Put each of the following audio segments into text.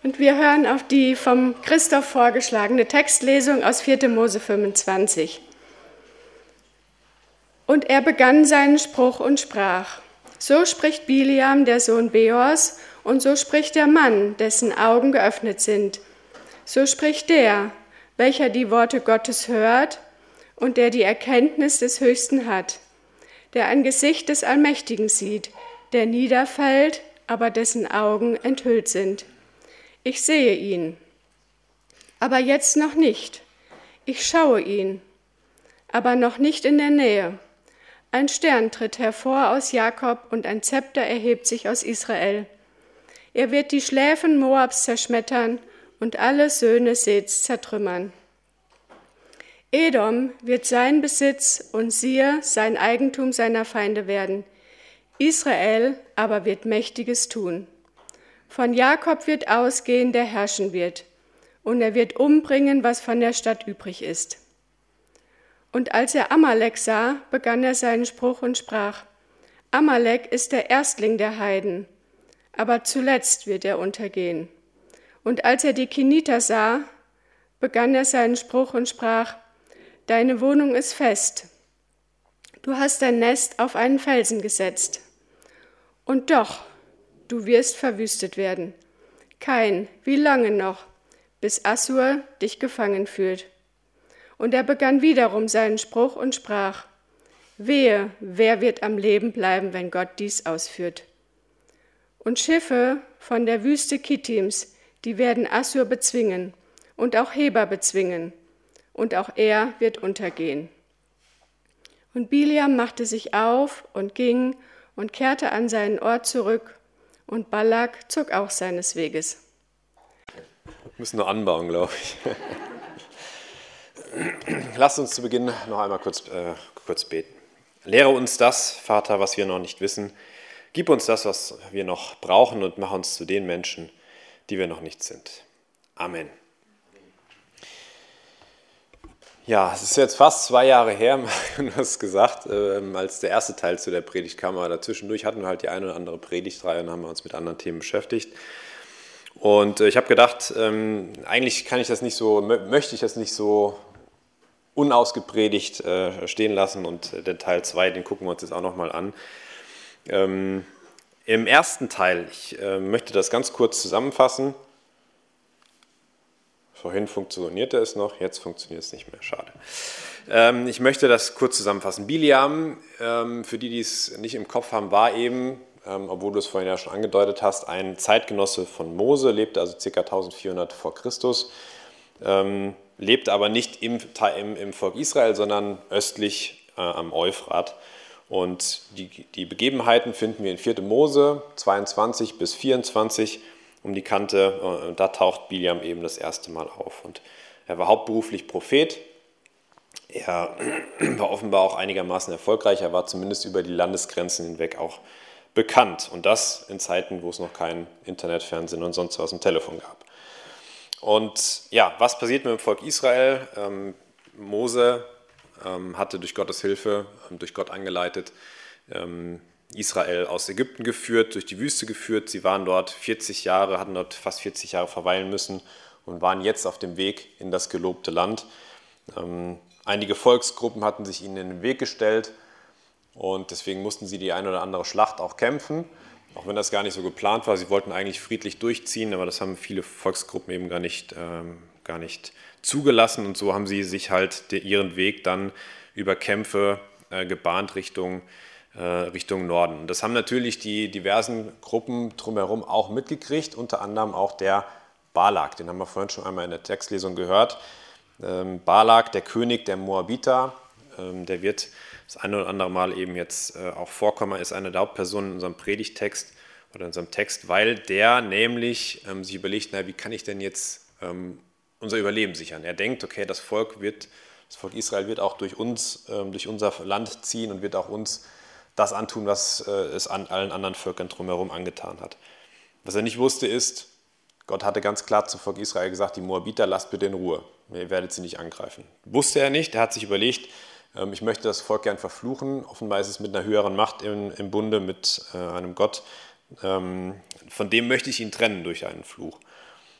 Und wir hören auf die vom Christoph vorgeschlagene Textlesung aus 4. Mose 25. Und er begann seinen Spruch und sprach: So spricht Biliam, der Sohn Beors, und so spricht der Mann, dessen Augen geöffnet sind. So spricht der, welcher die Worte Gottes hört und der die Erkenntnis des Höchsten hat, der ein Gesicht des Allmächtigen sieht, der niederfällt, aber dessen Augen enthüllt sind. Ich sehe ihn, aber jetzt noch nicht. Ich schaue ihn, aber noch nicht in der Nähe. Ein Stern tritt hervor aus Jakob und ein Zepter erhebt sich aus Israel. Er wird die Schläfen Moabs zerschmettern und alle Söhne Seths zertrümmern. Edom wird sein Besitz und siehe, sein Eigentum seiner Feinde werden. Israel aber wird Mächtiges tun. Von Jakob wird ausgehen, der herrschen wird, und er wird umbringen, was von der Stadt übrig ist. Und als er Amalek sah, begann er seinen Spruch und sprach: Amalek ist der Erstling der Heiden, aber zuletzt wird er untergehen. Und als er die Keniter sah, begann er seinen Spruch und sprach: Deine Wohnung ist fest, du hast dein Nest auf einen Felsen gesetzt. Und doch, du wirst verwüstet werden. Wie lange noch, bis Assur dich gefangen führt? Und er begann wiederum seinen Spruch und sprach: Wehe, wer wird am Leben bleiben, wenn Gott dies ausführt? Und Schiffe von der Wüste Kittims, die werden Assur bezwingen und auch Heber bezwingen, und auch er wird untergehen. Und Biliam machte sich auf und ging und kehrte an seinen Ort zurück, und Balak zog auch seines Weges. Wir müssen nur anbauen, glaube ich. Lasst uns zu Beginn noch einmal kurz beten. Lehre uns das, Vater, was wir noch nicht wissen. Gib uns das, was wir noch brauchen, und mach uns zu den Menschen, die wir noch nicht sind. Amen. Ja, es ist jetzt fast 2 Jahre her, du hast gesagt, als der erste Teil zu der Predigt kam, aber dazwischendurch hatten wir halt die eine oder andere Predigtreihe und haben uns mit anderen Themen beschäftigt. Und ich habe gedacht, eigentlich möchte ich das nicht so unausgepredigt stehen lassen, und den Teil 2, den gucken wir uns jetzt auch nochmal an. Im ersten Teil, ich möchte das ganz kurz zusammenfassen. Vorhin funktionierte es noch, jetzt funktioniert es nicht mehr, schade. Ich möchte das kurz zusammenfassen. Biliam, für die es nicht im Kopf haben, war eben, obwohl du es vorhin ja schon angedeutet hast, ein Zeitgenosse von Mose, lebte also ca. 1400 vor Christus, lebte aber nicht im Volk Israel, sondern östlich am Euphrat. Und die Begebenheiten finden wir in 4. Mose 22 bis 24 um die Kante, und da taucht Biliam eben das erste Mal auf. Und er war hauptberuflich Prophet. Er war offenbar auch einigermaßen erfolgreich. Er war zumindest über die Landesgrenzen hinweg auch bekannt. Und das in Zeiten, wo es noch kein Internet, Fernsehen und sonst was im Telefon gab. Und ja, was passiert mit dem Volk Israel? Mose hatte durch Gottes Hilfe, durch Gott angeleitet, Israel aus Ägypten geführt, durch die Wüste geführt. Sie waren dort 40 Jahre, hatten dort fast 40 Jahre verweilen müssen und waren jetzt auf dem Weg in das gelobte Land. Einige Volksgruppen hatten sich ihnen in den Weg gestellt, und deswegen mussten sie die eine oder andere Schlacht auch kämpfen, auch wenn das gar nicht so geplant war. Sie wollten eigentlich friedlich durchziehen, aber das haben viele Volksgruppen eben gar nicht zugelassen, und so haben sie sich halt ihren Weg dann über Kämpfe gebahnt Richtung Norden. Und das haben natürlich die diversen Gruppen drumherum auch mitgekriegt, unter anderem auch der Balak, den haben wir vorhin schon einmal in der Textlesung gehört. Balak, der König der Moabiter, der wird das eine oder andere Mal eben jetzt auch vorkommen, ist eine der Hauptpersonen in unserem Predigttext oder in unserem Text, weil der nämlich sich überlegt, wie kann ich denn jetzt unser Überleben sichern? Er denkt, okay, das Volk Israel wird auch durch uns, durch unser Land ziehen und wird auch uns das antun, was es an allen anderen Völkern drumherum angetan hat. Was er nicht wusste ist, Gott hatte ganz klar zum Volk Israel gesagt, die Moabiter lasst bitte in Ruhe, ihr werdet sie nicht angreifen. Wusste er nicht, er hat sich überlegt, ich möchte das Volk gern verfluchen, offenbar ist es mit einer höheren Macht im Bunde, mit einem Gott, von dem möchte ich ihn trennen durch einen Fluch.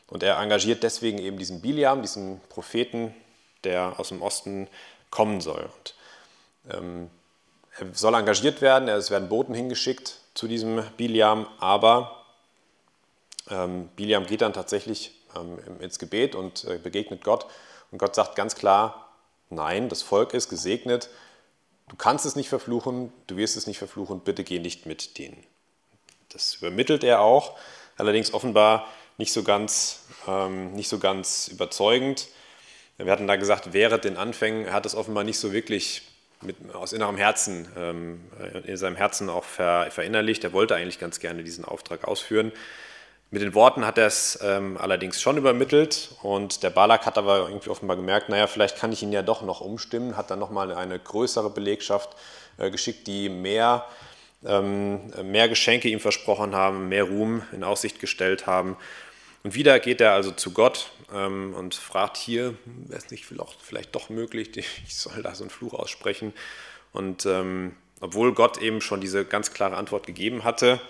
Und er engagiert deswegen eben diesen Biliam, diesen Propheten, der aus dem Osten kommen soll. Und, er soll engagiert werden, es werden Boten hingeschickt zu diesem Biliam, aber Biliam geht dann tatsächlich ins Gebet und begegnet Gott. Und Gott sagt ganz klar, nein, das Volk ist gesegnet, du kannst es nicht verfluchen, du wirst es nicht verfluchen, bitte geh nicht mit denen. Das übermittelt er auch, allerdings offenbar nicht so ganz überzeugend. Wir hatten da gesagt, während den Anfängen, er hat es offenbar nicht so wirklich aus innerem Herzen, in seinem Herzen auch verinnerlicht. Er wollte eigentlich ganz gerne diesen Auftrag ausführen. Mit den Worten hat er es allerdings schon übermittelt und der Balak hat aber irgendwie offenbar gemerkt, naja, vielleicht kann ich ihn ja doch noch umstimmen, hat dann nochmal eine größere Belegschaft geschickt, die mehr Geschenke ihm versprochen haben, mehr Ruhm in Aussicht gestellt haben. Und wieder geht er also zu Gott und fragt hier, wäre es nicht vielleicht doch möglich, ich soll da so einen Fluch aussprechen. Und obwohl Gott eben schon diese ganz klare Antwort gegeben hatte,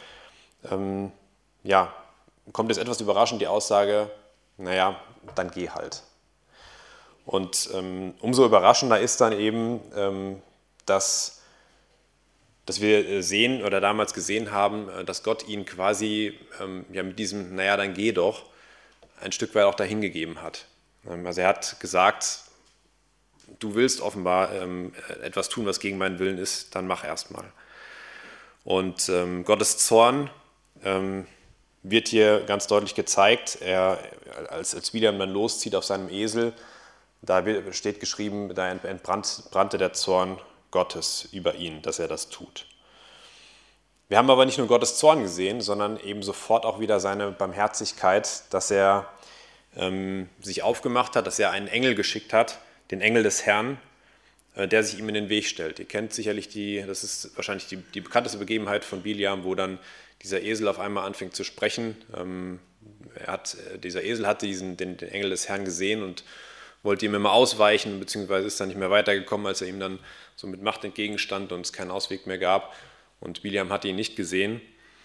kommt jetzt etwas überraschend die Aussage, naja, dann geh halt. Und umso überraschender ist dann eben, dass wir sehen oder damals gesehen haben, dass Gott ihn quasi mit diesem, naja, dann geh doch, ein Stück weit auch dahin gegeben hat. Also er hat gesagt, du willst offenbar etwas tun, was gegen meinen Willen ist, dann mach erstmal. Und Gottes Zorn wird hier ganz deutlich gezeigt. Als Biliam dann loszieht auf seinem Esel, da steht geschrieben, da entbrannte der Zorn Gottes über ihn, dass er das tut. Wir haben aber nicht nur Gottes Zorn gesehen, sondern eben sofort auch wieder seine Barmherzigkeit, dass er sich aufgemacht hat, dass er einen Engel geschickt hat, den Engel des Herrn, der sich ihm in den Weg stellt. Ihr kennt sicherlich das ist wahrscheinlich die bekannteste Begebenheit von Biliam, wo dann dieser Esel auf einmal anfängt zu sprechen. Dieser Esel hatte den Engel des Herrn gesehen und wollte ihm immer ausweichen, beziehungsweise ist dann nicht mehr weitergekommen, als er ihm dann so mit Macht entgegenstand und es keinen Ausweg mehr gab. Und Biliam hatte ihn nicht gesehen.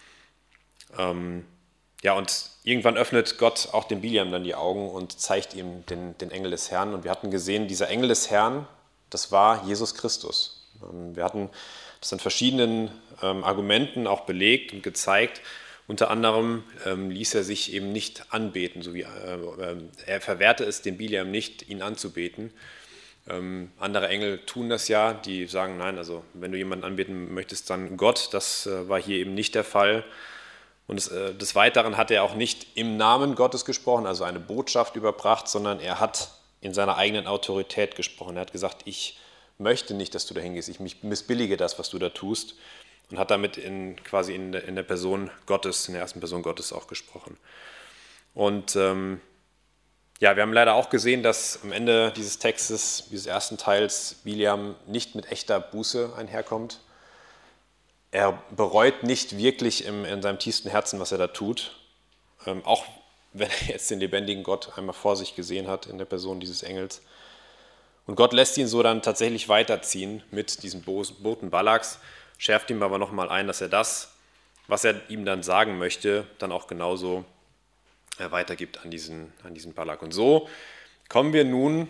Und irgendwann öffnet Gott auch dem Biliam dann die Augen und zeigt ihm den Engel des Herrn. Und wir hatten gesehen, dieser Engel des Herrn, das war Jesus Christus. Wir hatten das an verschiedenen Argumenten auch belegt und gezeigt. Unter anderem ließ er sich eben nicht anbeten, er verwehrte es dem Biliam nicht, ihn anzubeten. Andere Engel tun das ja, die sagen, nein, also wenn du jemanden anbeten möchtest, dann Gott. Das war hier eben nicht der Fall. Und des Weiteren hat er auch nicht im Namen Gottes gesprochen, also eine Botschaft überbracht, sondern er hat in seiner eigenen Autorität gesprochen. Er hat gesagt, ich möchte nicht, dass du dahin gehst, ich missbillige das, was du da tust. Und hat damit quasi in der Person Gottes, in der ersten Person Gottes auch gesprochen. Und wir haben leider auch gesehen, dass am Ende dieses Textes, dieses ersten Teils, Biliam nicht mit echter Buße einherkommt. Er bereut nicht wirklich in seinem tiefsten Herzen, was er da tut, auch wenn er jetzt den lebendigen Gott einmal vor sich gesehen hat in der Person dieses Engels. Und Gott lässt ihn so dann tatsächlich weiterziehen mit diesem Boten Balaks, schärft ihm aber nochmal ein, dass er das, was er ihm dann sagen möchte, dann auch genauso weitergibt an diesen Balak. Und so kommen wir nun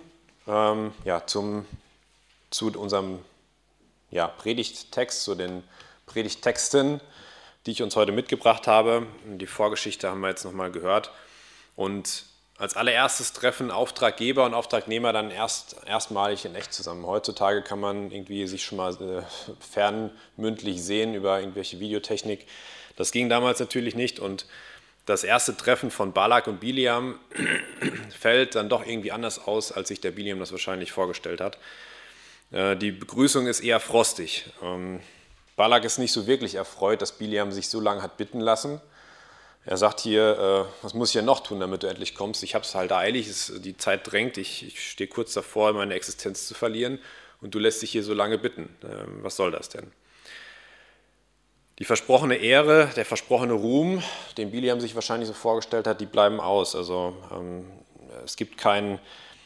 zu unserem Predigttext, zu den Predigttexten, die ich uns heute mitgebracht habe. Die Vorgeschichte haben wir jetzt nochmal gehört. Und als allererstes treffen Auftraggeber und Auftragnehmer dann erstmalig in echt zusammen. Heutzutage kann man irgendwie sich schon mal fernmündlich sehen über irgendwelche Videotechnik. Das ging damals natürlich nicht und das erste Treffen von Balak und Biliam fällt dann doch irgendwie anders aus, als sich der Biliam das wahrscheinlich vorgestellt hat. Die Begrüßung ist eher frostig. Balak ist nicht so wirklich erfreut, dass Biliam sich so lange hat bitten lassen. Er sagt hier, was muss ich hier noch tun, damit du endlich kommst? Ich habe es halt eilig, die Zeit drängt, ich stehe kurz davor, meine Existenz zu verlieren und du lässt dich hier so lange bitten. Was soll das denn? Die versprochene Ehre, der versprochene Ruhm, den Biliam sich wahrscheinlich so vorgestellt hat, die bleiben aus. Also es gibt keine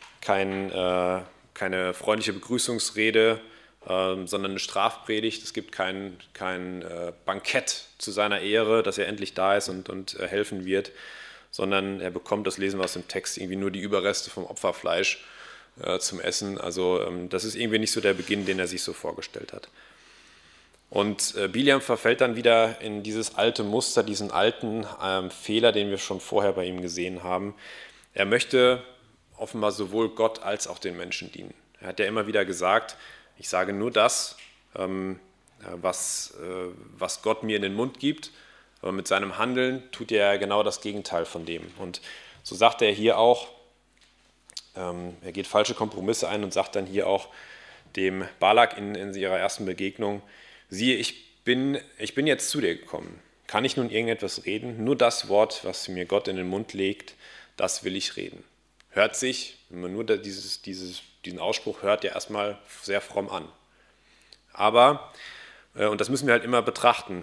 freundliche Begrüßungsrede, sondern eine Strafpredigt. Es gibt kein Bankett zu seiner Ehre, dass er endlich da ist und helfen wird, sondern er bekommt, das lesen wir aus dem Text, irgendwie nur die Überreste vom Opferfleisch zum Essen. Also das ist irgendwie nicht so der Beginn, den er sich so vorgestellt hat. Und Bileam verfällt dann wieder in dieses alte Muster, diesen alten Fehler, den wir schon vorher bei ihm gesehen haben. Er möchte offenbar sowohl Gott als auch den Menschen dienen. Er hat ja immer wieder gesagt, ich sage nur das, was Gott mir in den Mund gibt, aber mit seinem Handeln tut er genau das Gegenteil von dem. Und so sagt er hier auch, er geht falsche Kompromisse ein und sagt dann hier auch dem Balak in ihrer ersten Begegnung, siehe, ich bin jetzt zu dir gekommen. Kann ich nun irgendetwas reden? Nur das Wort, was mir Gott in den Mund legt, das will ich reden. Hört sich, wenn man nur diesen Ausspruch hört, ja erstmal sehr fromm an. Aber, und das müssen wir halt immer betrachten,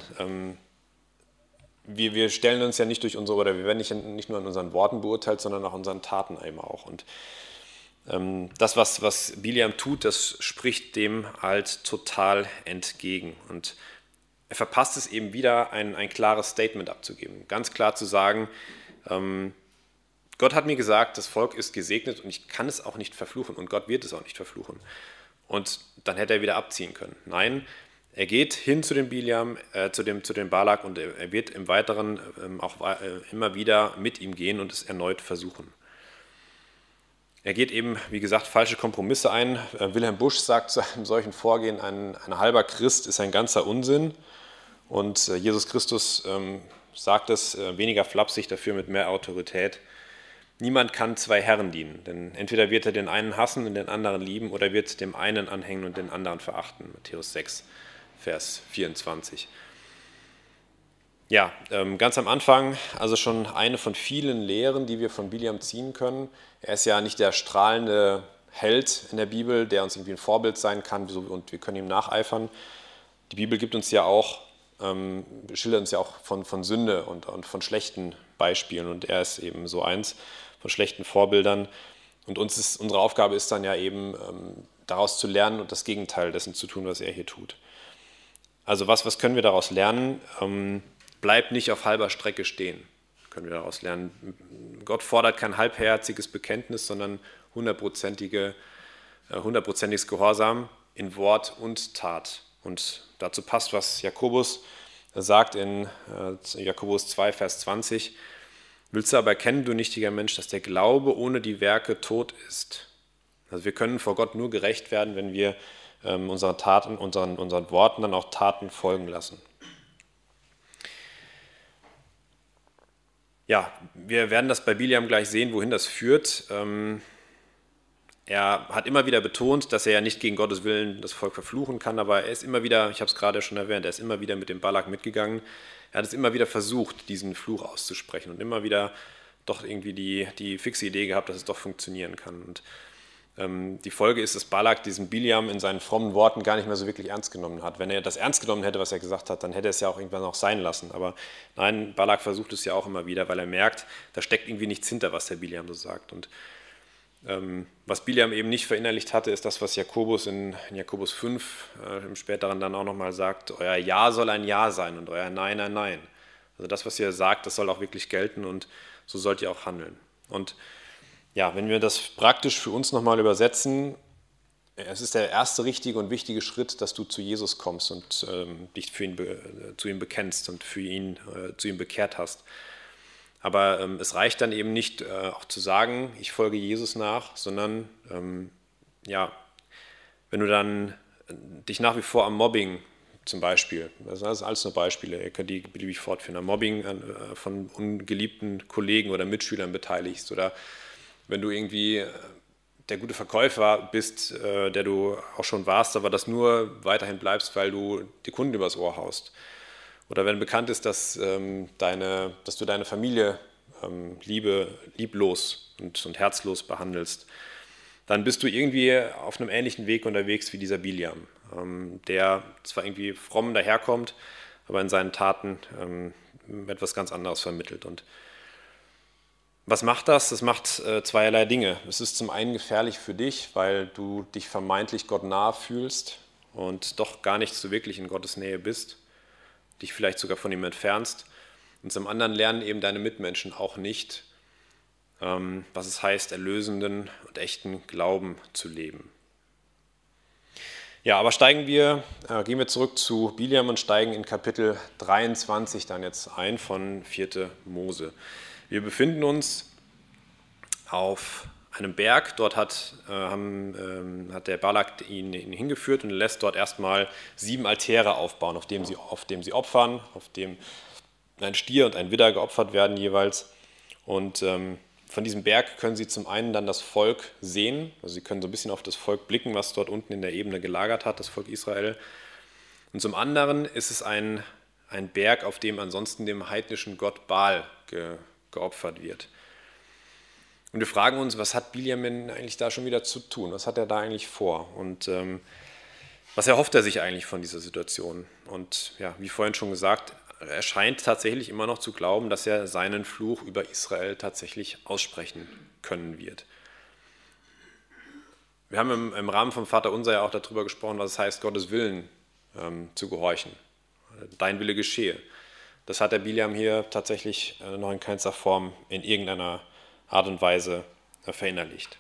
wir stellen uns ja nicht durch unsere, oder wir werden nicht nur an unseren Worten beurteilt, sondern auch unseren Taten eben auch. Und das, was Bileam tut, das spricht dem halt total entgegen. Und er verpasst es eben wieder, ein klares Statement abzugeben. Ganz klar zu sagen, Gott hat mir gesagt, das Volk ist gesegnet und ich kann es auch nicht verfluchen und Gott wird es auch nicht verfluchen. Und dann hätte er wieder abziehen können. Nein, er geht hin zu dem Bileam, zu dem Balak und er wird im Weiteren auch immer wieder mit ihm gehen und es erneut versuchen. Er geht eben, wie gesagt, falsche Kompromisse ein. Wilhelm Busch sagt zu einem solchen Vorgehen, ein halber Christ ist ein ganzer Unsinn. Und Jesus Christus sagt es weniger flapsig, dafür mit mehr Autorität. Niemand kann zwei Herren dienen, denn entweder wird er den einen hassen und den anderen lieben oder wird dem einen anhängen und den anderen verachten. Matthäus 6, Vers 24. Ja, ganz am Anfang, also schon eine von vielen Lehren, die wir von Bileam ziehen können. Er ist ja nicht der strahlende Held in der Bibel, der uns irgendwie ein Vorbild sein kann und wir können ihm nacheifern. Die Bibel gibt uns ja auch, schildert uns ja auch von Sünde und von schlechten Beispielen und er ist eben so eins von schlechten Vorbildern. Und unsere Aufgabe ist dann ja eben, daraus zu lernen und das Gegenteil dessen zu tun, was er hier tut. Also was können wir daraus lernen? Bleib nicht auf halber Strecke stehen, können wir daraus lernen. Gott fordert kein halbherziges Bekenntnis, sondern hundertprozentiges Gehorsam in Wort und Tat. Und dazu passt, was Jakobus sagt in Jakobus 2, Vers 20. Willst du aber erkennen, du nichtiger Mensch, dass der Glaube ohne die Werke tot ist? Also wir können vor Gott nur gerecht werden, wenn wir unseren Taten, unseren Worten dann auch Taten folgen lassen. Ja, wir werden das bei Bileam gleich sehen, wohin das führt. Er hat immer wieder betont, dass er ja nicht gegen Gottes Willen das Volk verfluchen kann, aber er ist immer wieder, ich habe es gerade schon erwähnt, er ist immer wieder mit dem Balak mitgegangen. Er hat es immer wieder versucht, diesen Fluch auszusprechen und immer wieder doch irgendwie die fixe Idee gehabt, dass es doch funktionieren kann. Und die Folge ist, dass Balak diesen Bileam in seinen frommen Worten gar nicht mehr so wirklich ernst genommen hat. Wenn er das ernst genommen hätte, was er gesagt hat, dann hätte er es ja auch irgendwann noch sein lassen. Aber nein, Balak versucht es ja auch immer wieder, weil er merkt, da steckt irgendwie nichts hinter, was der Bileam so sagt. Und was Bileam eben nicht verinnerlicht hatte, ist das, was Jakobus in Jakobus 5 im Späteren dann auch nochmal sagt, euer Ja soll ein Ja sein und euer Nein ein Nein. Also das, was ihr sagt, das soll auch wirklich gelten und so sollt ihr auch handeln. Und ja, wenn wir das praktisch für uns nochmal übersetzen, es ist der erste richtige und wichtige Schritt, dass du zu Jesus kommst und dich zu ihm bekennst und zu ihm bekehrt hast. Aber es reicht dann eben nicht, auch zu sagen, ich folge Jesus nach, sondern wenn du dann dich nach wie vor am Mobbing zum Beispiel, das sind alles nur Beispiele, ihr könnt die beliebig fortführen, am Mobbing von ungeliebten Kollegen oder Mitschülern beteiligst oder wenn du irgendwie der gute Verkäufer bist, der du auch schon warst, aber das nur weiterhin bleibst, weil du die Kunden übers Ohr haust. Oder wenn bekannt ist, dass du deine Familie lieblos und herzlos behandelst, dann bist du irgendwie auf einem ähnlichen Weg unterwegs wie dieser Bileam, der zwar irgendwie fromm daherkommt, aber in seinen Taten etwas ganz anderes vermittelt. Und was macht das? Das macht zweierlei Dinge. Es ist zum einen gefährlich für dich, weil du dich vermeintlich Gott nahe fühlst und doch gar nicht so wirklich in Gottes Nähe bist, dich vielleicht sogar von ihm entfernst. Und zum anderen lernen eben deine Mitmenschen auch nicht, was es heißt, erlösenden und echten Glauben zu leben. Ja, aber gehen wir zurück zu Bileam und steigen in Kapitel 23 dann jetzt ein von 4. Mose. Wir befinden uns auf einem Berg, dort hat der Balak ihn hingeführt und lässt dort erstmal 7 Altäre aufbauen, auf dem sie opfern, auf dem ein Stier und ein Widder geopfert werden jeweils. Und von diesem Berg können sie zum einen dann das Volk sehen, also sie können so ein bisschen auf das Volk blicken, was dort unten in der Ebene gelagert hat, das Volk Israel. Und zum anderen ist es ein Berg, auf dem ansonsten dem heidnischen Gott Baal geopfert wird. Und wir fragen uns, was hat Bileam denn eigentlich da schon wieder zu tun? Was hat er da eigentlich vor? Und was erhofft er sich eigentlich von dieser Situation? Und ja, wie vorhin schon gesagt, er scheint tatsächlich immer noch zu glauben, dass er seinen Fluch über Israel tatsächlich aussprechen können wird. Wir haben im Rahmen vom Vaterunser ja auch darüber gesprochen, was es heißt, Gottes Willen zu gehorchen. Dein Wille geschehe. Das hat der Bileam hier tatsächlich noch in keinster Form in irgendeiner Art und Weise verinnerlicht.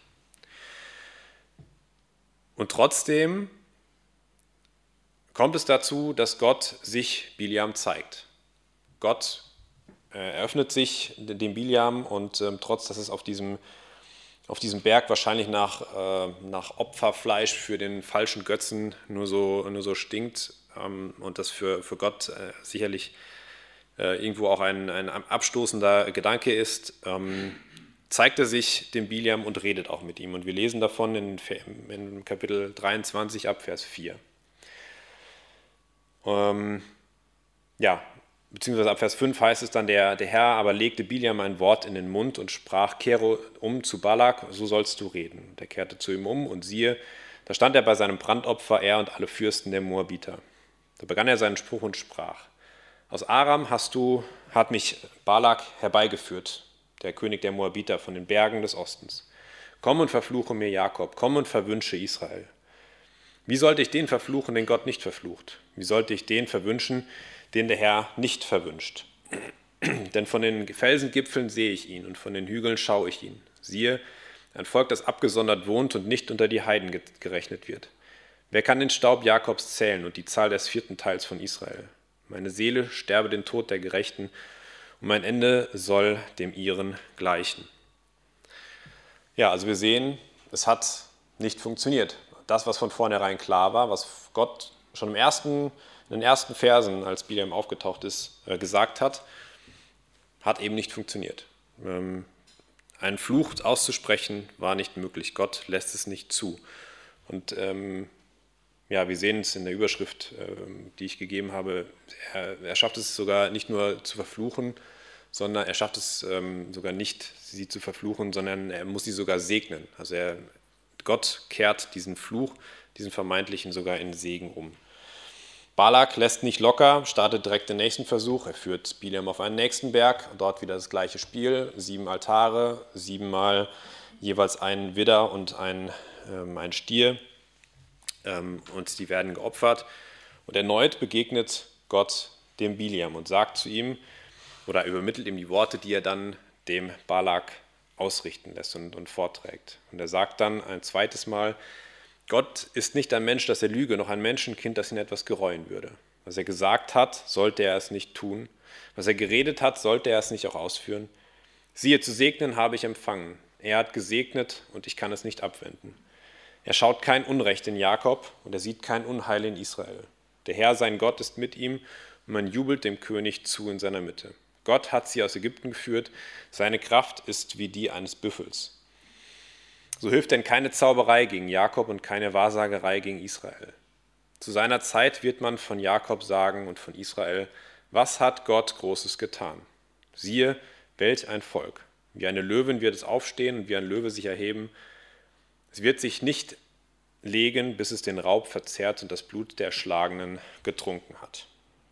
Und trotzdem kommt es dazu, dass Gott sich Bileam zeigt. Gott eröffnet sich dem Bileam und trotz, dass es auf diesem Berg wahrscheinlich nach Opferfleisch für den falschen Götzen nur so stinkt und das für Gott sicherlich irgendwo auch ein abstoßender Gedanke ist, zeigt er sich dem Bileam und redet auch mit ihm. Und wir lesen davon in Kapitel 23 ab Vers 4. Beziehungsweise ab Vers 5 heißt es dann, der Herr aber legte Bileam ein Wort in den Mund und sprach, kehre um zu Balak, so sollst du reden. Und er kehrte zu ihm um und siehe, da stand er bei seinem Brandopfer, er und alle Fürsten der Moabiter. Da begann er seinen Spruch und sprach, aus Aram hat mich Balak herbeigeführt, der König der Moabiter von den Bergen des Ostens. Komm und verfluche mir Jakob, komm und verwünsche Israel. Wie sollte ich den verfluchen, den Gott nicht verflucht? Wie sollte ich den verwünschen, den der Herr nicht verwünscht? Denn von den Felsengipfeln sehe ich ihn und von den Hügeln schaue ich ihn. Siehe, ein Volk, das abgesondert wohnt und nicht unter die Heiden gerechnet wird. Wer kann den Staub Jakobs zählen und die Zahl des 4. Teils von Israel? Meine Seele sterbe den Tod der Gerechten und mein Ende soll dem ihren gleichen. Ja, also wir sehen, es hat nicht funktioniert. Das, was von vornherein klar war, was Gott schon in den ersten Versen, als Bileam aufgetaucht ist, gesagt hat, hat eben nicht funktioniert. Einen Fluch auszusprechen war nicht möglich. Gott lässt es nicht zu. Und wir sehen es in der Überschrift, die ich gegeben habe. Er schafft es sogar nicht nur zu verfluchen, sondern er schafft es sogar nicht, sie zu verfluchen, sondern er muss sie sogar segnen. Also Gott kehrt diesen Fluch, diesen vermeintlichen, sogar in Segen um. Balak lässt nicht locker, startet direkt den nächsten Versuch. Er führt Bileam auf einen nächsten Berg, dort wieder das gleiche Spiel, 7 Altare, 7-mal jeweils ein Widder und ein Stier. Und die werden geopfert. Und erneut begegnet Gott dem Bileam und sagt zu ihm oder übermittelt ihm die Worte, die er dann dem Balak ausrichten lässt und vorträgt. Und er sagt dann ein zweites Mal, Gott ist nicht ein Mensch, dass er lüge, noch ein Menschenkind, das ihn etwas gereuen würde. Was er gesagt hat, sollte er es nicht tun. Was er geredet hat, sollte er es nicht auch ausführen. Siehe, zu segnen habe ich empfangen. Er hat gesegnet und ich kann es nicht abwenden. Er schaut kein Unrecht in Jakob und er sieht kein Unheil in Israel. Der Herr, sein Gott, ist mit ihm und man jubelt dem König zu in seiner Mitte. Gott hat sie aus Ägypten geführt, seine Kraft ist wie die eines Büffels. So hilft denn keine Zauberei gegen Jakob und keine Wahrsagerei gegen Israel. Zu seiner Zeit wird man von Jakob sagen und von Israel, was hat Gott Großes getan? Siehe, welch ein Volk. Wie eine Löwin wird es aufstehen und wie ein Löwe sich erheben. Es wird sich nicht legen, bis es den Raub verzehrt und das Blut der Erschlagenen getrunken hat.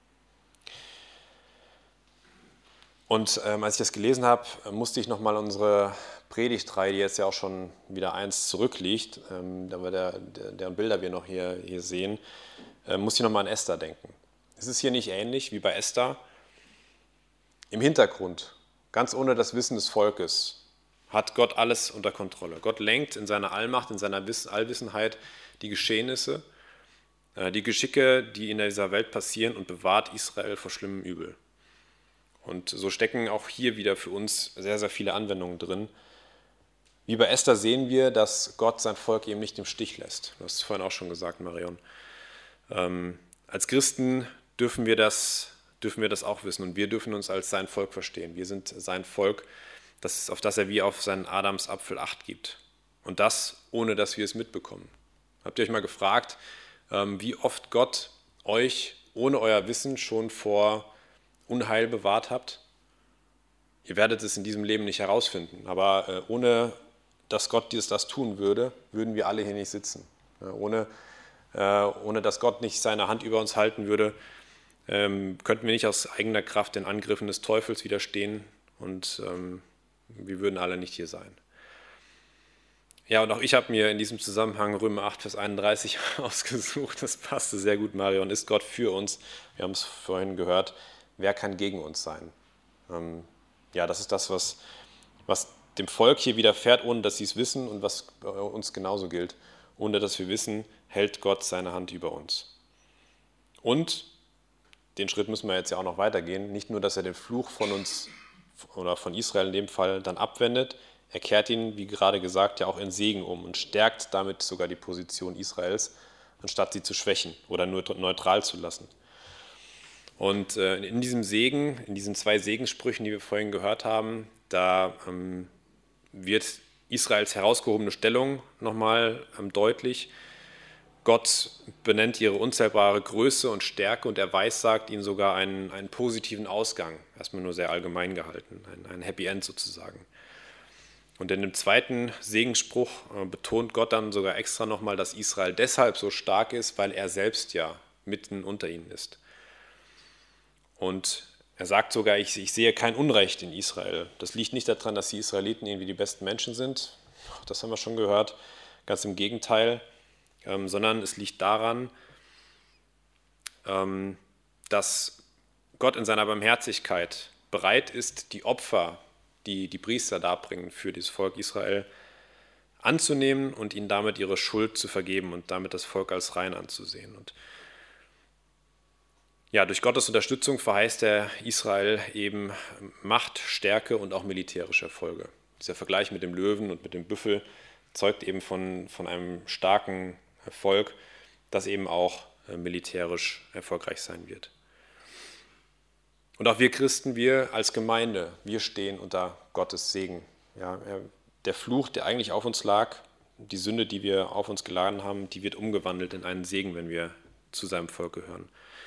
Und als ich das gelesen habe, musste ich nochmal unsere Predigtreihe, die jetzt ja auch schon wieder eins zurückliegt, deren Bilder wir noch hier sehen, musste ich nochmal an Esther denken. Es ist hier nicht ähnlich wie bei Esther. im Hintergrund, ganz ohne das Wissen des Volkes, hat Gott alles unter Kontrolle. Gott lenkt in seiner Allmacht, in seiner Allwissenheit die Geschehnisse, die Geschicke, die in dieser Welt passieren, und bewahrt Israel vor schlimmem Übel. Und so stecken auch hier wieder für uns sehr, sehr viele Anwendungen drin. Wie bei Esther sehen wir, dass Gott sein Volk eben nicht im Stich lässt. Du hast es vorhin auch schon gesagt, Marion. Als Christen dürfen wir das auch wissen, und wir dürfen uns als sein Volk verstehen. Wir sind sein Volk, auf das er wie auf seinen Adamsapfel Acht gibt. Und das, ohne dass wir es mitbekommen. Habt ihr euch mal gefragt, wie oft Gott euch ohne euer Wissen schon vor Unheil bewahrt habt? Ihr werdet es in diesem Leben nicht herausfinden, aber ohne dass Gott das tun würde, würden wir alle hier nicht sitzen. Ohne dass Gott nicht seine Hand über uns halten würde, könnten wir nicht aus eigener Kraft den Angriffen des Teufels widerstehen, und wir würden alle nicht hier sein. Ja, und auch ich habe mir in diesem Zusammenhang Römer 8, Vers 31 ausgesucht. Das passte sehr gut, Marion. Ist Gott für uns? Wir haben es vorhin gehört. Wer kann gegen uns sein? Ja, das ist das, was dem Volk hier widerfährt, ohne dass sie es wissen, und was bei uns genauso gilt. Ohne dass wir wissen, hält Gott seine Hand über uns. Und den Schritt müssen wir jetzt ja auch noch weitergehen. Nicht nur, dass er den Fluch von uns oder von Israel in dem Fall dann abwendet, er kehrt ihn, wie gerade gesagt, ja auch in Segen um und stärkt damit sogar die Position Israels, anstatt sie zu schwächen oder nur neutral zu lassen. Und in diesem Segen, in diesen 2 Segenssprüchen, die wir vorhin gehört haben, da wird Israels herausgehobene Stellung nochmal deutlich. Gott benennt ihre unzählbare Größe und Stärke, und er weissagt ihnen sogar einen positiven Ausgang, erstmal nur sehr allgemein gehalten, ein Happy End sozusagen. Und in dem 2. Segensspruch betont Gott dann sogar extra nochmal, dass Israel deshalb so stark ist, weil er selbst ja mitten unter ihnen ist. Und er sagt sogar, ich sehe kein Unrecht in Israel. Das liegt nicht daran, dass die Israeliten irgendwie die besten Menschen sind, das haben wir schon gehört, ganz im Gegenteil, sondern es liegt daran, dass Gott in seiner Barmherzigkeit bereit ist, die Opfer, die die Priester darbringen für dieses Volk Israel, anzunehmen und ihnen damit ihre Schuld zu vergeben und damit das Volk als rein anzusehen. Und ja, durch Gottes Unterstützung verheißt er Israel eben Macht, Stärke und auch militärische Erfolge. Dieser Vergleich mit dem Löwen und mit dem Büffel zeugt eben von einem starken Volk, das eben auch militärisch erfolgreich sein wird. Und auch wir Christen, wir als Gemeinde, wir stehen unter Gottes Segen. Ja, der Fluch, der eigentlich auf uns lag, die Sünde, die wir auf uns geladen haben, die wird umgewandelt in einen Segen, wenn wir zu seinem Volk gehören.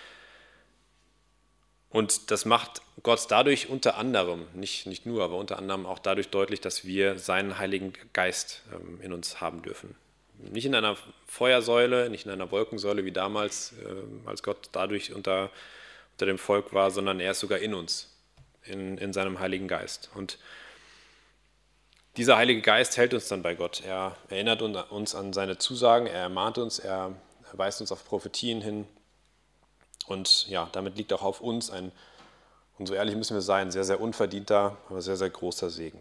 Und das macht Gott dadurch unter anderem, nicht nur, aber unter anderem auch dadurch deutlich, dass wir seinen Heiligen Geist in uns haben dürfen. Nicht in einer Feuersäule, nicht in einer Wolkensäule wie damals, als Gott dadurch unter dem Volk war, sondern er ist sogar in uns, in seinem Heiligen Geist. Und dieser Heilige Geist hält uns dann bei Gott. Er erinnert uns an seine Zusagen, er ermahnt uns, er weist uns auf Prophetien hin. Und ja, damit liegt auch auf uns und so ehrlich müssen wir sein, sehr, sehr unverdienter, aber sehr, sehr großer Segen.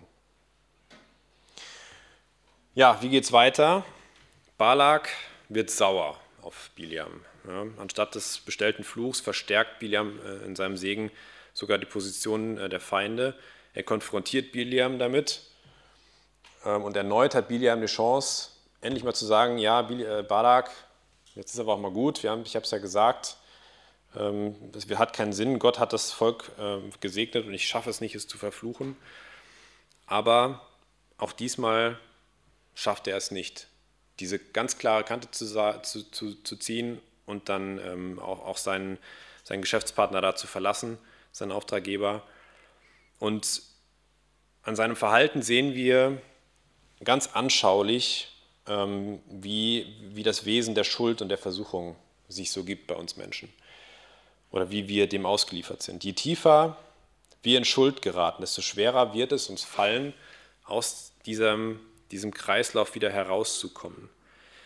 Ja, wie geht's weiter? Balak wird sauer auf Biliam. Ja, anstatt des bestellten Fluchs verstärkt Biliam in seinem Segen sogar die Position der Feinde. Er konfrontiert Biliam damit und erneut hat Biliam die Chance, endlich mal zu sagen, ja, Balak, jetzt ist aber auch mal gut, ich habe es ja gesagt, das hat keinen Sinn, Gott hat das Volk gesegnet und ich schaffe es nicht, es zu verfluchen. Aber auch diesmal schafft er es nicht, diese ganz klare Kante zu ziehen und dann auch seinen Geschäftspartner da zu verlassen, seinen Auftraggeber. Und an seinem Verhalten sehen wir ganz anschaulich, wie das Wesen der Schuld und der Versuchung sich so gibt bei uns Menschen. Oder wie wir dem ausgeliefert sind. Je tiefer wir in Schuld geraten, desto schwerer wird es uns fallen, aus diesem Kreislauf wieder herauszukommen.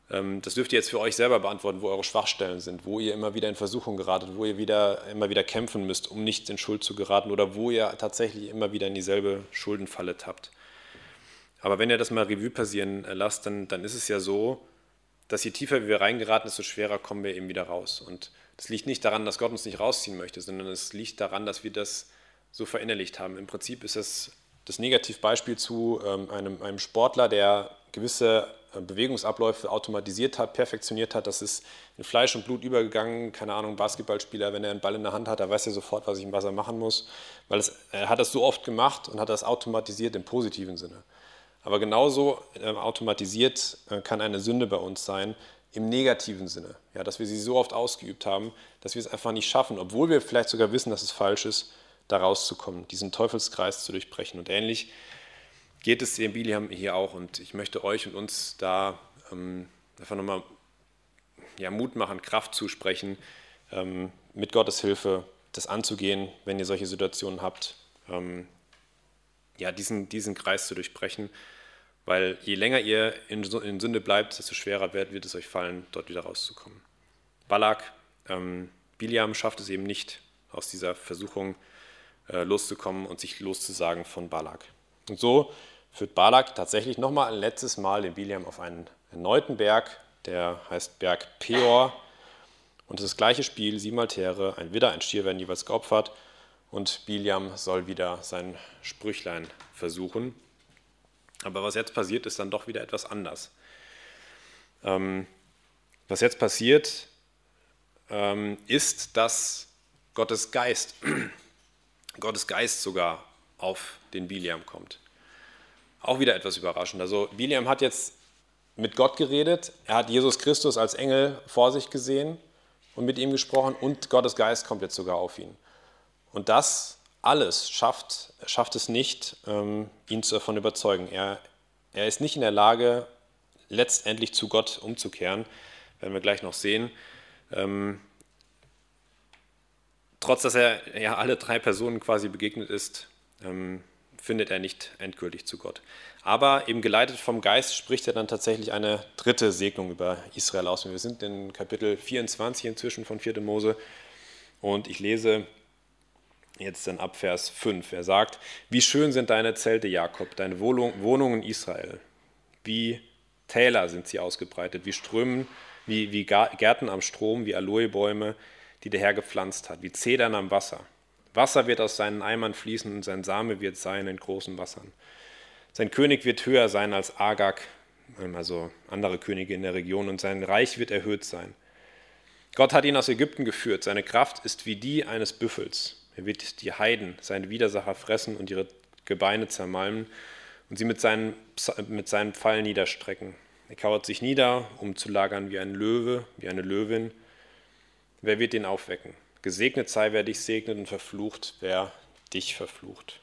Das dürft ihr jetzt für euch selber beantworten, wo eure Schwachstellen sind, wo ihr immer wieder in Versuchung geratet, wo ihr immer wieder kämpfen müsst, um nicht in Schuld zu geraten oder wo ihr tatsächlich immer wieder in dieselbe Schuldenfalle tappt. Aber wenn ihr das mal Revue passieren lasst, dann ist es ja so, dass je tiefer wir reingeraten, desto schwerer kommen wir eben wieder raus. Und das liegt nicht daran, dass Gott uns nicht rausziehen möchte, sondern es liegt daran, dass wir das so verinnerlicht haben. Im Prinzip ist das Negativbeispiel zu einem Sportler, der gewisse Bewegungsabläufe automatisiert hat, perfektioniert hat. Das ist in Fleisch und Blut übergegangen. Keine Ahnung, Basketballspieler, wenn er einen Ball in der Hand hat, da weiß er sofort, was er machen muss. Weil er hat das so oft gemacht und hat das automatisiert im positiven Sinne. Aber genauso automatisiert kann eine Sünde bei uns sein, im negativen Sinne. Ja, dass wir sie so oft ausgeübt haben, dass wir es einfach nicht schaffen, obwohl wir vielleicht sogar wissen, dass es falsch ist, da rauszukommen, diesen Teufelskreis zu durchbrechen. Und ähnlich geht es dem Biliam hier auch. Und ich möchte euch und uns da einfach nochmal Mut machen, Kraft zusprechen, mit Gottes Hilfe das anzugehen, wenn ihr solche Situationen habt, diesen Kreis zu durchbrechen. Weil je länger ihr in Sünde bleibt, desto schwerer wird es euch fallen, dort wieder rauszukommen. Biliam schafft es eben nicht, aus dieser Versuchung loszukommen und sich loszusagen von Balak. Und so führt Balak tatsächlich nochmal ein letztes Mal den Biliam auf einen erneuten Berg, der heißt Berg Peor. Und das gleiche Spiel, 7 Altäre, ein Widder, ein Stier werden jeweils geopfert und Biliam soll wieder sein Sprüchlein versuchen. Aber was jetzt passiert, ist dann doch wieder etwas anders. Was jetzt passiert, ist, dass Gottes Geist sogar auf den Biliam kommt. Auch wieder etwas überraschend. Also Biliam hat jetzt mit Gott geredet, er hat Jesus Christus als Engel vor sich gesehen und mit ihm gesprochen und Gottes Geist kommt jetzt sogar auf ihn. Und das alles schafft es nicht, ihn davon überzeugen. Er ist nicht in der Lage, letztendlich zu Gott umzukehren, werden wir gleich noch sehen. Trotz, dass er alle 3 Personen quasi begegnet ist, findet er nicht endgültig zu Gott. Aber eben geleitet vom Geist spricht er dann tatsächlich eine 3. Segnung über Israel aus. Wir sind in Kapitel 24 inzwischen von 4. Mose und ich lese jetzt dann ab Vers 5. Er sagt, wie schön sind deine Zelte, Jakob, deine Wohnungen Israel. Wie Täler sind sie ausgebreitet, wie Strömen, wie Gärten am Strom, wie Aloebäume, die der Herr gepflanzt hat, wie Zedern am Wasser. Wasser wird aus seinen Eimern fließen und sein Same wird sein in großen Wassern. Sein König wird höher sein als Agag, also andere Könige in der Region, und sein Reich wird erhöht sein. Gott hat ihn aus Ägypten geführt, seine Kraft ist wie die eines Büffels. Er wird die Heiden, seine Widersacher, fressen und ihre Gebeine zermalmen und sie mit seinen Pfeilen niederstrecken. Er kauert sich nieder, um zu lagern wie ein Löwe, wie eine Löwin. Wer wird ihn aufwecken? Gesegnet sei, wer dich segnet, und verflucht, wer dich verflucht.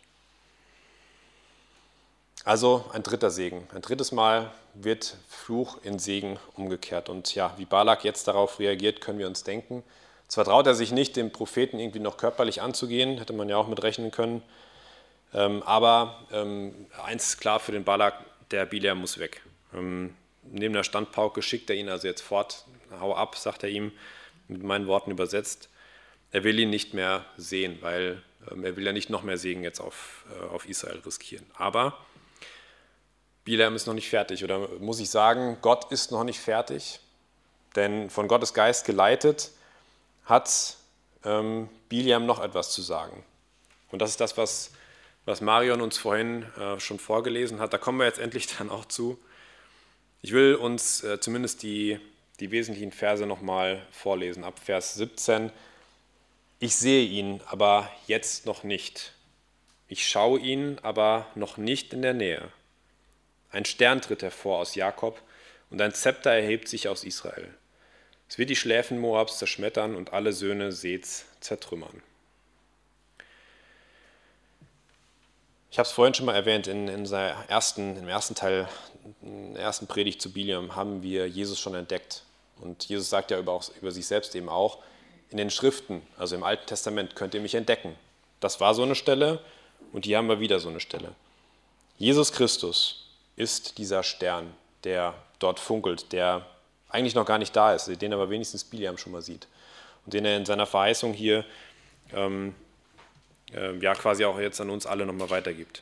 Also ein 3. Segen. Ein 3. Mal wird Fluch in Segen umgekehrt. Und ja, wie Balak jetzt darauf reagiert, können wir uns denken. Zwar traut er sich nicht, dem Propheten irgendwie noch körperlich anzugehen, hätte man ja auch mit rechnen können, aber eins ist klar für den Balak, der Biliam muss weg. Neben der Standpauke schickt er ihn also jetzt fort, hau ab, sagt er ihm, mit meinen Worten übersetzt. Er will ihn nicht mehr sehen, weil er will ja nicht noch mehr Segen jetzt auf Israel riskieren. Aber Biliam ist noch nicht fertig, oder muss ich sagen, Gott ist noch nicht fertig, denn von Gottes Geist geleitet hat Biliam noch etwas zu sagen. Und das ist das, was Marion uns vorhin schon vorgelesen hat. Da kommen wir jetzt endlich dann auch zu. Ich will uns zumindest die wesentlichen Verse nochmal vorlesen. Ab Vers 17. Ich sehe ihn, aber jetzt noch nicht. Ich schaue ihn, aber noch nicht in der Nähe. Ein Stern tritt hervor aus Jakob und ein Zepter erhebt sich aus Israel. Es wird die Schläfen Moabs zerschmettern und alle Söhne Seths zertrümmern. Ich habe es vorhin schon mal erwähnt, im ersten Teil, in der ersten Predigt zu Biliam haben wir Jesus schon entdeckt. Und Jesus sagt ja über sich selbst eben auch, in den Schriften, also im Alten Testament, könnt ihr mich entdecken. Das war so eine Stelle und hier haben wir wieder so eine Stelle. Jesus Christus ist dieser Stern, der dort funkelt, der eigentlich noch gar nicht da ist, den aber wenigstens Bileam schon mal sieht und den er in seiner Verheißung hier quasi auch jetzt an uns alle nochmal weitergibt.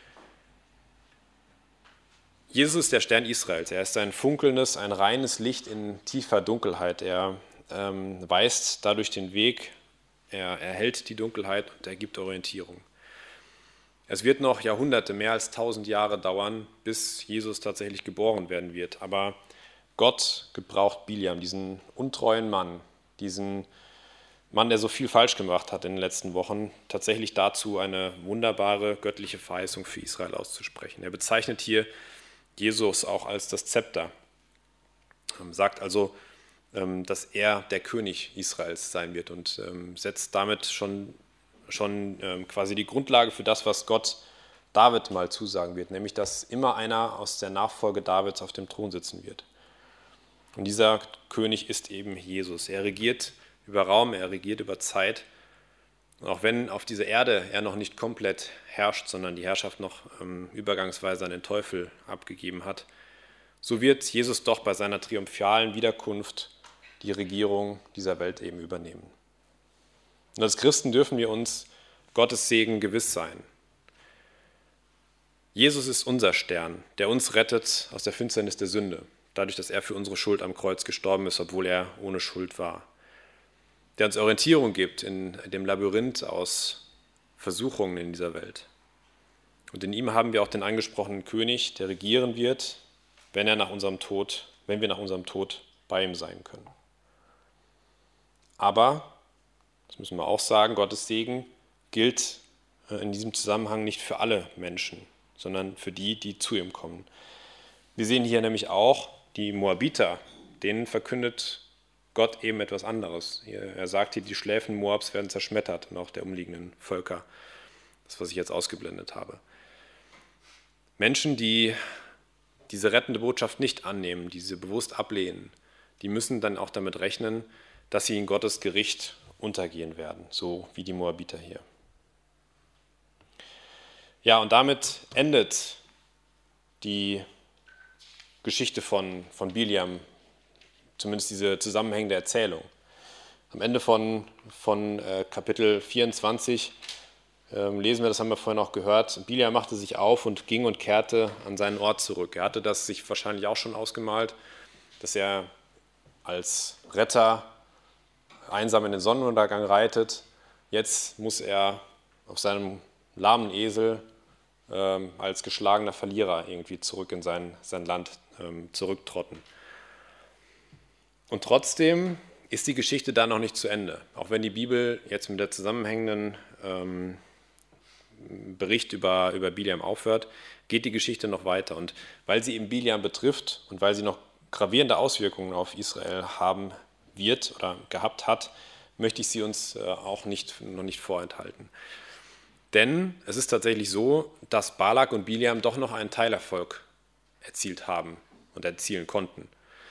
Jesus ist der Stern Israels. Er ist ein funkelndes, ein reines Licht in tiefer Dunkelheit. Er weist dadurch den Weg, er erhält die Dunkelheit und er gibt Orientierung. Es wird noch Jahrhunderte, mehr als 1000 Jahre dauern, bis Jesus tatsächlich geboren werden wird. Aber Gott gebraucht Bileam, diesen untreuen Mann, diesen Mann, der so viel falsch gemacht hat in den letzten Wochen, tatsächlich dazu, eine wunderbare göttliche Verheißung für Israel auszusprechen. Er bezeichnet hier Jesus auch als das Zepter, sagt also, dass er der König Israels sein wird und setzt damit schon quasi die Grundlage für das, was Gott David mal zusagen wird, nämlich dass immer einer aus der Nachfolge Davids auf dem Thron sitzen wird. Und dieser König ist eben Jesus. Er regiert über Raum, er regiert über Zeit. Und auch wenn auf dieser Erde er noch nicht komplett herrscht, sondern die Herrschaft noch übergangsweise an den Teufel abgegeben hat, so wird Jesus doch bei seiner triumphalen Wiederkunft die Regierung dieser Welt eben übernehmen. Und als Christen dürfen wir uns Gottes Segen gewiss sein. Jesus ist unser Stern, der uns rettet aus der Finsternis der Sünde, dadurch, dass er für unsere Schuld am Kreuz gestorben ist, obwohl er ohne Schuld war. Der uns Orientierung gibt in dem Labyrinth aus Versuchungen in dieser Welt. Und in ihm haben wir auch den angesprochenen König, der regieren wird, wenn wir nach unserem Tod bei ihm sein können. Aber, das müssen wir auch sagen, Gottes Segen gilt in diesem Zusammenhang nicht für alle Menschen, sondern für die, die zu ihm kommen. Wir sehen hier nämlich auch die Moabiter, denen verkündet Gott eben etwas anderes. Er sagt hier, die Schläfen Moabs werden zerschmettert und auch der umliegenden Völker. Das, was ich jetzt ausgeblendet habe. Menschen, die diese rettende Botschaft nicht annehmen, die sie bewusst ablehnen, die müssen dann auch damit rechnen, dass sie in Gottes Gericht untergehen werden, so wie die Moabiter hier. Ja, und damit endet die Geschichte von Bileam, zumindest diese zusammenhängende Erzählung. Am Ende von Kapitel 24 lesen wir, das haben wir vorhin auch gehört, Bileam machte sich auf und ging und kehrte an seinen Ort zurück. Er hatte das sich wahrscheinlich auch schon ausgemalt, dass er als Retter einsam in den Sonnenuntergang reitet. Jetzt muss er auf seinem lahmen Esel als geschlagener Verlierer irgendwie zurück in sein Land zurücktrotten. Und trotzdem ist die Geschichte da noch nicht zu Ende. Auch wenn die Bibel jetzt mit der zusammenhängenden Bericht über Bileam aufhört, geht die Geschichte noch weiter. Und weil sie eben Bileam betrifft und weil sie noch gravierende Auswirkungen auf Israel haben wird oder gehabt hat, möchte ich sie uns auch noch nicht vorenthalten. Denn es ist tatsächlich so, dass Balak und Bileam doch noch einen Teilerfolg erzielt haben und erzielen konnten.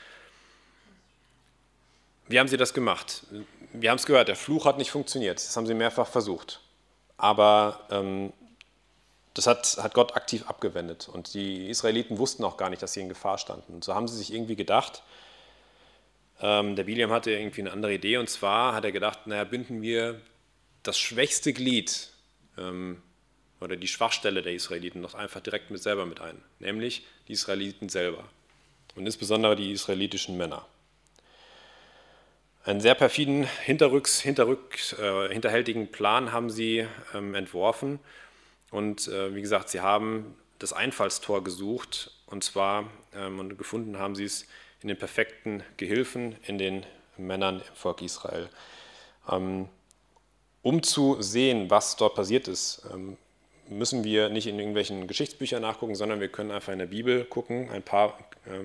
Wie haben sie das gemacht? Wir haben es gehört, der Fluch hat nicht funktioniert. Das haben sie mehrfach versucht. Aber das hat Gott aktiv abgewendet. Und die Israeliten wussten auch gar nicht, dass sie in Gefahr standen. Und so haben sie sich irgendwie gedacht, der Bileam hatte irgendwie eine andere Idee. Und zwar hat er gedacht, binden wir das schwächste Glied oder die Schwachstelle der Israeliten doch einfach direkt selber mit ein. Nämlich die Israeliten selber. Und insbesondere die israelitischen Männer. Einen sehr perfiden, hinterhältigen Plan haben sie entworfen. Und wie gesagt, sie haben das Einfallstor gesucht. Und zwar und gefunden haben sie es in den perfekten Gehilfen, in den Männern im Volk Israel. Um zu sehen, was dort passiert ist, müssen wir nicht in irgendwelchen Geschichtsbüchern nachgucken, sondern wir können einfach in der Bibel gucken, ein paar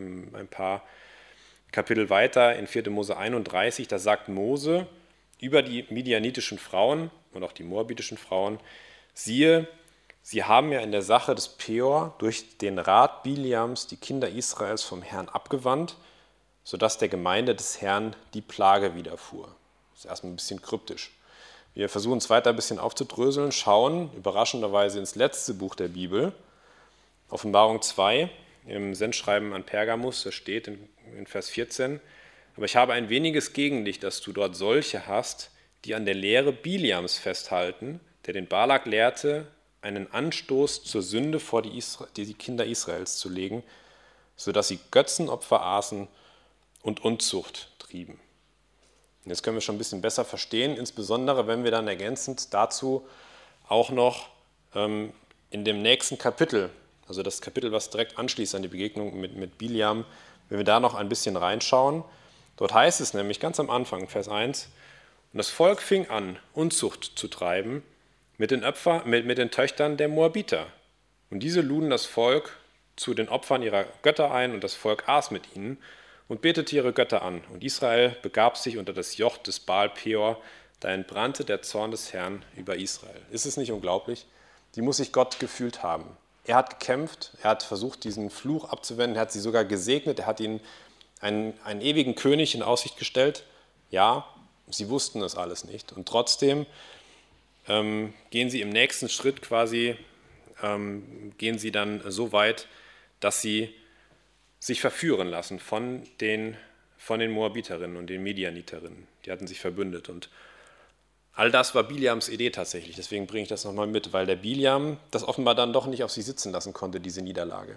Kapitel weiter in 4. Mose 31, da sagt Mose über die midianitischen Frauen und auch die moabitischen Frauen, siehe, sie haben ja in der Sache des Peor durch den Rat Bileams die Kinder Israels vom Herrn abgewandt, sodass der Gemeinde des Herrn die Plage widerfuhr. Das ist erstmal ein bisschen kryptisch. Wir versuchen es weiter ein bisschen aufzudröseln, schauen überraschenderweise ins letzte Buch der Bibel, Offenbarung 2, im Sendschreiben an Pergamus, das steht in Vers 14, aber ich habe ein weniges gegen dich, dass du dort solche hast, die an der Lehre Biliams festhalten, der den Balak lehrte, einen Anstoß zur Sünde vor die Kinder Israels zu legen, sodass sie Götzenopfer aßen und Unzucht trieben. Und jetzt können wir schon ein bisschen besser verstehen, insbesondere wenn wir dann ergänzend dazu auch noch in dem nächsten Kapitel, also das Kapitel, was direkt anschließt an die Begegnung mit Biliam, wenn wir da noch ein bisschen reinschauen. Dort heißt es nämlich ganz am Anfang, Vers 1, und das Volk fing an, Unzucht zu treiben mit den Töchtern der Moabiter. Und diese luden das Volk zu den Opfern ihrer Götter ein, und das Volk aß mit ihnen und betete ihre Götter an. Und Israel begab sich unter das Joch des Baal Peor, da entbrannte der Zorn des Herrn über Israel. Ist es nicht unglaublich? Die muss sich Gott gefühlt haben. Er hat gekämpft, er hat versucht, diesen Fluch abzuwenden, er hat sie sogar gesegnet, er hat ihnen einen ewigen König in Aussicht gestellt. Ja, sie wussten es alles nicht. Und trotzdem gehen sie im nächsten Schritt quasi, gehen sie dann so weit, dass sie sich verführen lassen von den Moabiterinnen und den Medianiterinnen. Die hatten sich verbündet. Und all das war Biliams Idee tatsächlich. Deswegen bringe ich das nochmal mit, weil der Biliam das offenbar dann doch nicht auf sich sitzen lassen konnte, diese Niederlage.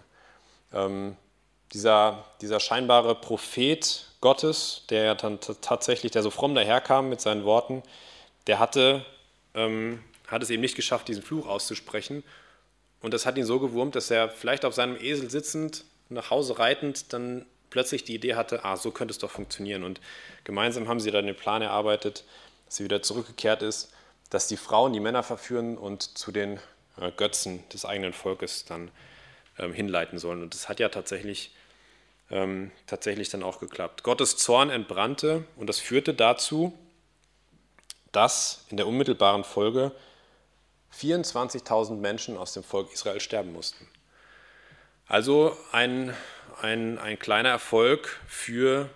Dieser scheinbare Prophet Gottes, der ja dann tatsächlich, der so fromm daherkam mit seinen Worten, der hat es eben nicht geschafft, diesen Fluch auszusprechen. Und das hat ihn so gewurmt, dass er vielleicht auf seinem Esel sitzend, nach Hause reitend, dann plötzlich die Idee hatte, so könnte es doch funktionieren. Und gemeinsam haben sie dann den Plan erarbeitet, dass sie wieder zurückgekehrt ist, dass die Frauen die Männer verführen und zu den Götzen des eigenen Volkes dann hinleiten sollen. Und das hat ja tatsächlich dann auch geklappt. Gottes Zorn entbrannte und das führte dazu, dass in der unmittelbaren Folge 24.000 Menschen aus dem Volk Israel sterben mussten. Also ein kleiner Erfolg für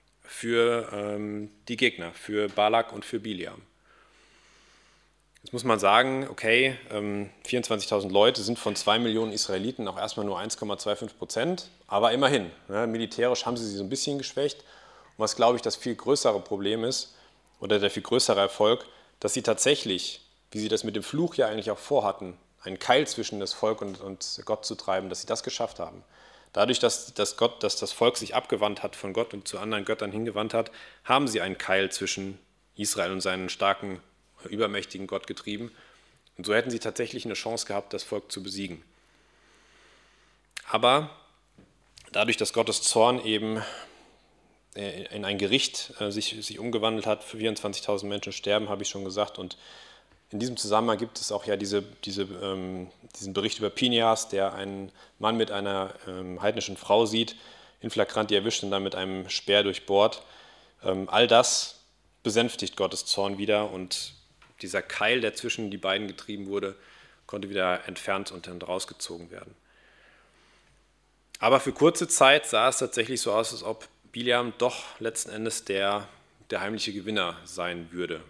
die Gegner, für Balak und für Biliam. Jetzt muss man sagen, okay, 24.000 Leute sind von 2 Millionen Israeliten auch erstmal nur 1,25%, aber immerhin, militärisch haben sie so ein bisschen geschwächt. Und was, glaube ich, das viel größere Problem ist, oder der viel größere Erfolg, dass sie tatsächlich, wie sie das mit dem Fluch ja eigentlich auch vorhatten, einen Keil zwischen das Volk und Gott zu treiben, dass sie das geschafft haben. Dadurch, dass das Volk sich abgewandt hat von Gott und zu anderen Göttern hingewandt hat, haben sie einen Keil zwischen Israel und seinen starken, übermächtigen Gott getrieben. Und so hätten sie tatsächlich eine Chance gehabt, das Volk zu besiegen. Aber dadurch, dass Gottes Zorn eben in ein Gericht sich umgewandelt hat, für 24.000 Menschen sterben, habe ich schon gesagt. Und in diesem Zusammenhang gibt es auch ja diesen Bericht über Pinehas, der einen Mann mit einer heidnischen Frau sieht, in flagranti erwischt und dann mit einem Speer durchbohrt. All das besänftigt Gottes Zorn wieder, und dieser Keil, der zwischen die beiden getrieben wurde, konnte wieder entfernt und dann rausgezogen werden. Aber für kurze Zeit sah es tatsächlich so aus, als ob Biliam doch letzten Endes der heimliche Gewinner sein würde.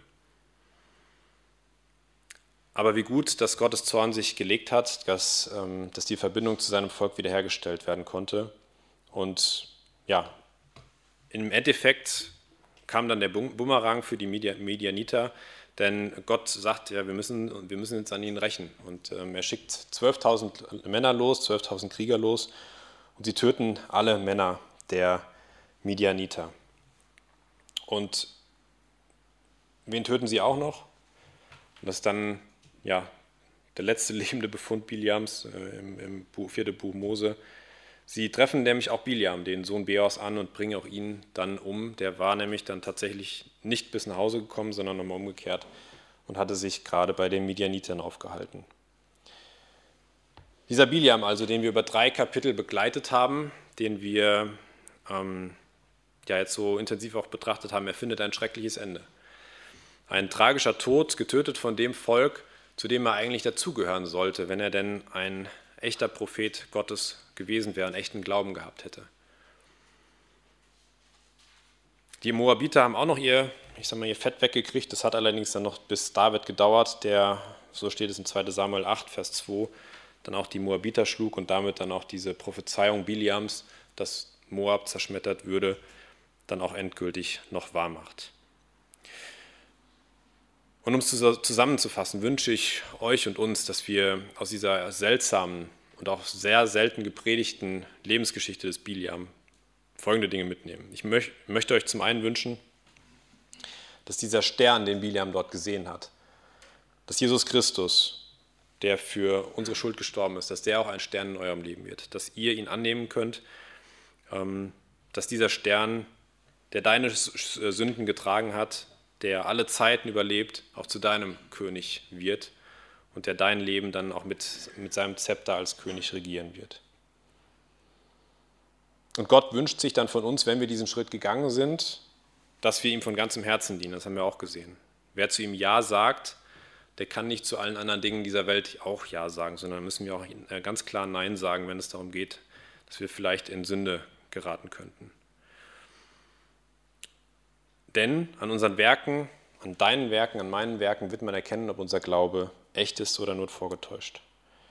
Aber wie gut, dass Gottes Zorn sich gelegt hat, dass die Verbindung zu seinem Volk wiederhergestellt werden konnte. Und ja, im Endeffekt kam dann der Bumerang für die Medianiter, denn Gott sagt, ja, wir müssen jetzt an ihnen rächen. Und er schickt 12.000 Männer los, 12.000 Krieger los, und sie töten alle Männer der Medianiter. Und wen töten sie auch noch? Das ist dann der letzte lebende Befund Biliams im 4. Buch Mose. Sie treffen nämlich auch Biliam, den Sohn Beors, an und bringen auch ihn dann um. Der war nämlich dann tatsächlich nicht bis nach Hause gekommen, sondern nochmal umgekehrt und hatte sich gerade bei den Midianitern aufgehalten. Dieser Biliam also, den wir über 3 Kapitel begleitet haben, den wir jetzt so intensiv auch betrachtet haben, er findet ein schreckliches Ende. Ein tragischer Tod, getötet von dem Volk, zu dem er eigentlich dazugehören sollte, wenn er denn ein echter Prophet Gottes gewesen wäre, einen echten Glauben gehabt hätte. Die Moabiter haben auch noch ihr Fett weggekriegt. Das hat allerdings dann noch bis David gedauert, so steht es in 2. Samuel 8, Vers 2, dann auch die Moabiter schlug und damit dann auch diese Prophezeiung Biliams, dass Moab zerschmettert würde, dann auch endgültig noch wahr macht. Und um es zusammenzufassen, wünsche ich euch und uns, dass wir aus dieser seltsamen und auch sehr selten gepredigten Lebensgeschichte des Biliam folgende Dinge mitnehmen. Ich möchte euch zum einen wünschen, dass dieser Stern, den Biliam dort gesehen hat, dass Jesus Christus, der für unsere Schuld gestorben ist, dass der auch ein Stern in eurem Leben wird, dass ihr ihn annehmen könnt, dass dieser Stern, der deine Sünden getragen hat, der alle Zeiten überlebt, auch zu deinem König wird und der dein Leben dann auch mit seinem Zepter als König regieren wird. Und Gott wünscht sich dann von uns, wenn wir diesen Schritt gegangen sind, dass wir ihm von ganzem Herzen dienen. Das haben wir auch gesehen. Wer zu ihm Ja sagt, der kann nicht zu allen anderen Dingen dieser Welt auch Ja sagen, sondern müssen wir auch ganz klar Nein sagen, wenn es darum geht, dass wir vielleicht in Sünde geraten könnten. Denn an unseren Werken, an deinen Werken, an meinen Werken wird man erkennen, ob unser Glaube echt ist oder nur vorgetäuscht.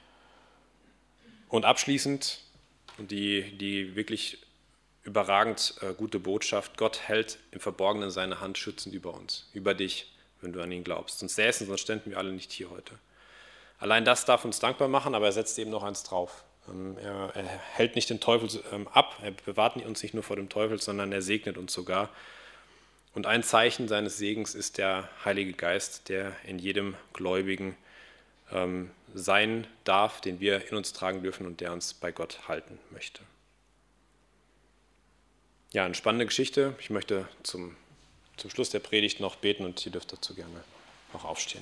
Und abschließend, und die wirklich überragend gute Botschaft, Gott hält im Verborgenen seine Hand schützend über uns, über dich, wenn du an ihn glaubst. Sonst säßen, sonst ständen wir alle nicht hier heute. Allein das darf uns dankbar machen, aber er setzt eben noch eins drauf. Er hält nicht den Teufel ab, er bewahrt uns nicht nur vor dem Teufel, sondern er segnet uns sogar. Und ein Zeichen seines Segens ist der Heilige Geist, der in jedem Gläubigen sein darf, den wir in uns tragen dürfen und der uns bei Gott halten möchte. Ja, eine spannende Geschichte. Ich möchte zum Schluss der Predigt noch beten und ihr dürft dazu gerne noch aufstehen.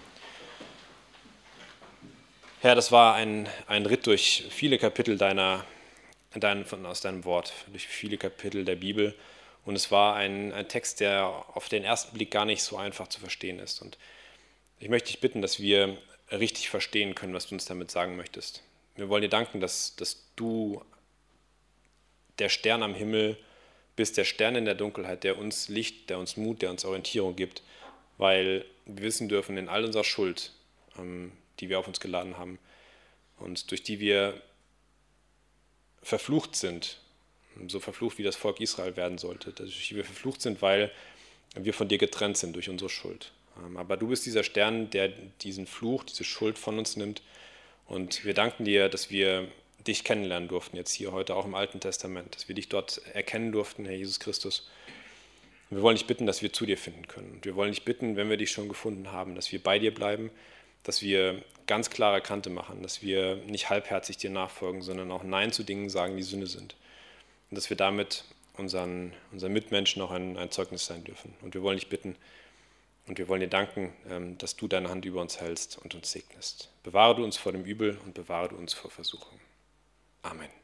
Herr, das war ein Ritt durch viele Kapitel aus deinem Wort, durch viele Kapitel der Bibel. Und es war ein Text, der auf den ersten Blick gar nicht so einfach zu verstehen ist. Und ich möchte dich bitten, dass wir richtig verstehen können, was du uns damit sagen möchtest. Wir wollen dir danken, dass du der Stern am Himmel bist, der Stern in der Dunkelheit, der uns Licht, der uns Mut, der uns Orientierung gibt, weil wir wissen dürfen, in all unserer Schuld, die wir auf uns geladen haben und durch die wir verflucht sind, so verflucht wie das Volk Israel werden sollte, durch die wir verflucht sind, weil wir von dir getrennt sind durch unsere Schuld. Aber du bist dieser Stern, der diesen Fluch, diese Schuld von uns nimmt. Und wir danken dir, dass wir dich kennenlernen durften, jetzt hier heute auch im Alten Testament, dass wir dich dort erkennen durften, Herr Jesus Christus. Und wir wollen dich bitten, dass wir zu dir finden können. Und wir wollen dich bitten, wenn wir dich schon gefunden haben, dass wir bei dir bleiben, dass wir ganz klare Kante machen, dass wir nicht halbherzig dir nachfolgen, sondern auch Nein zu Dingen sagen, die Sünde sind. Und dass wir damit unseren Mitmenschen auch ein Zeugnis sein dürfen. Und wir wollen dich bitten und wir wollen dir danken, dass du deine Hand über uns hältst und uns segnest. Bewahre du uns vor dem Übel und bewahre du uns vor Versuchung. Amen.